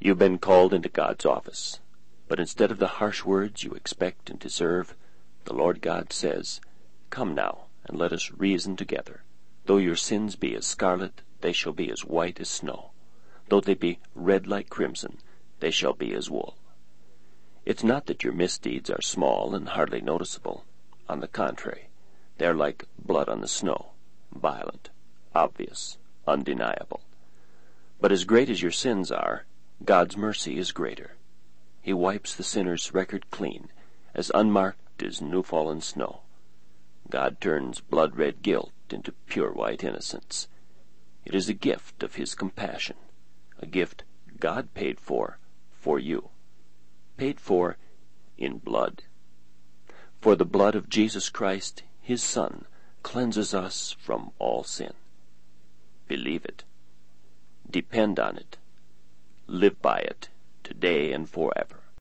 You've been called into God's office, but instead of the harsh words you expect and deserve, the Lord God says, "Come now, and let us reason together. Though your sins be as scarlet, they shall be as white as snow. Though they be red like crimson, they shall be as wool." It's not that your misdeeds are small and hardly noticeable. On the contrary, they are like blood on the snow, violent, obvious, undeniable. But as great as your sins are, God's mercy is greater. He wipes the sinner's record clean, as unmarked as new-fallen snow. God turns blood-red guilt into pure white innocence. It is a gift of His compassion, a gift God paid for you. Paid for in blood. For the blood of Jesus Christ, His Son, cleanses us from all sin. Believe it. Depend on it. Live by it, today and forever.